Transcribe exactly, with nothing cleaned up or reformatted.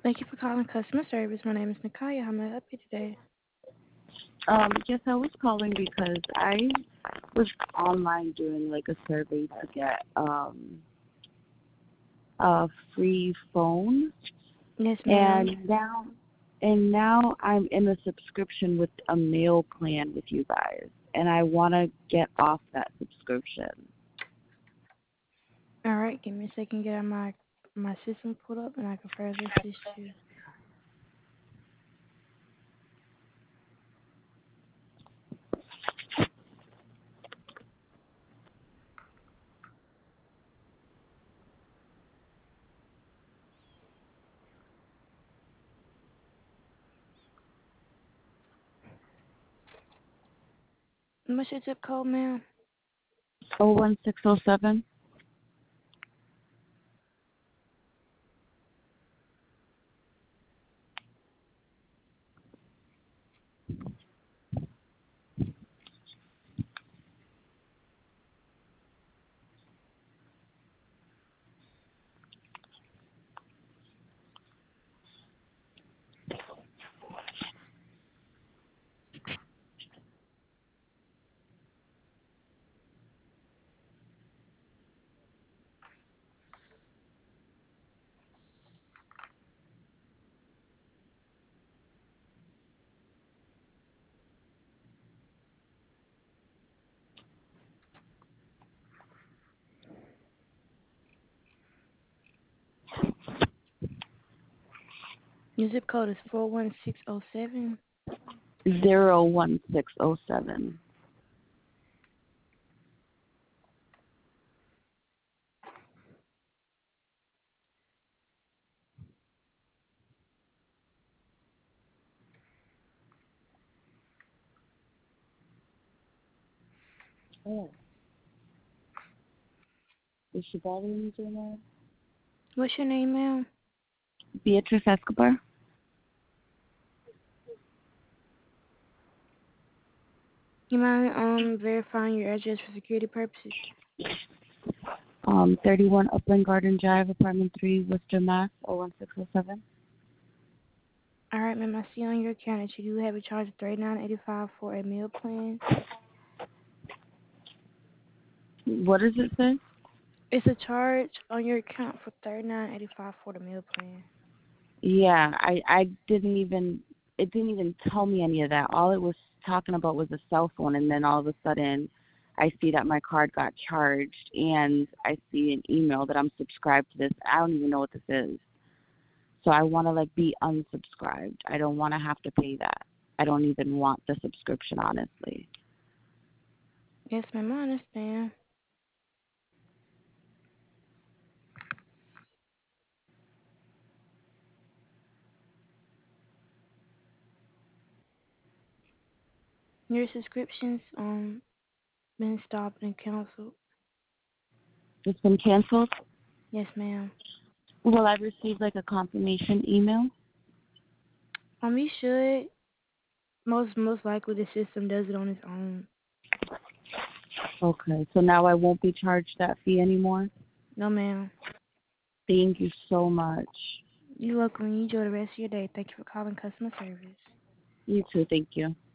Thank you for calling customer service. My name is Nakaya. How may I help you today? Um, yes, I was calling because I was online doing like a survey to get um a free phone, Yes, ma'am. and now and now I'm in a subscription with a mail plan with you guys, and I want to get off that subscription. All right, give me a second. Get my my system pulled up, and I can further assist you. What's your zip code, ma'am? Oh one six oh seven. Your zip code is four one six zero seven. Zero one six oh seven. Oh, is she bothering you, Jenna? What's your name, ma'am? Beatrice Escobar. You mind um verifying your address for security purposes? Um, thirty-one Upland Garden Drive, apartment three, Worcester, Mass. Oh one six oh seven. All right, ma'am. I see on your account that you do have a charge of thirty nine eighty five for a meal plan. What does it say? It's a charge on your account for thirty nine eighty five for the meal plan. Yeah, I I didn't even it didn't even tell me any of that. All it was talking about was a cell phone, and then all of a sudden I see that my card got charged, and I see an email that I'm subscribed to this. I don't even know what this is. So I want to like be unsubscribed. I don't want to have to pay that. I don't even want the subscription, honestly. Yes, ma'am. I understand. Your subscriptions um been stopped and canceled. It's been canceled. Yes, ma'am. Will I receive like a confirmation email? Um, you should. Most most likely the system does it on its own. Okay, so now I won't be charged that fee anymore. No, ma'am. Thank you so much. You're welcome. You enjoy the rest of your day. Thank you for calling customer service. You too. Thank you.